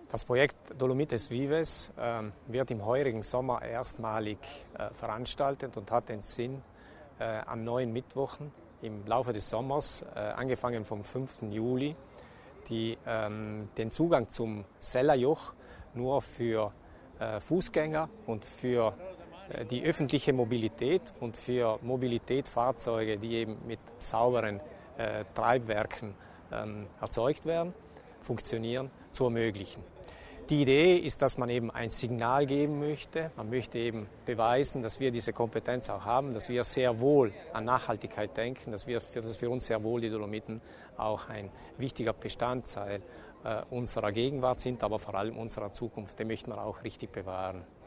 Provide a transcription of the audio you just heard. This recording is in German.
Das Projekt Dolomites Vives wird im heurigen Sommer erstmalig veranstaltet und hat den Sinn, an 9 Mittwochen im Laufe des Sommers, angefangen vom 5. Juli, den Zugang zum Sellerjoch nur für Fußgänger und für die öffentliche Mobilität und für Mobilitätsfahrzeuge, die eben mit sauberen Treibwerken erzeugt werden, funktionieren, zu ermöglichen. Die Idee ist, dass man eben ein Signal geben möchte. Man möchte eben beweisen, dass wir diese Kompetenz auch haben, dass wir sehr wohl an Nachhaltigkeit denken, dass für uns sehr wohl die Dolomiten auch ein wichtiger Bestandteil unserer Gegenwart sind, aber vor allem unserer Zukunft. Den möchten wir auch richtig bewahren.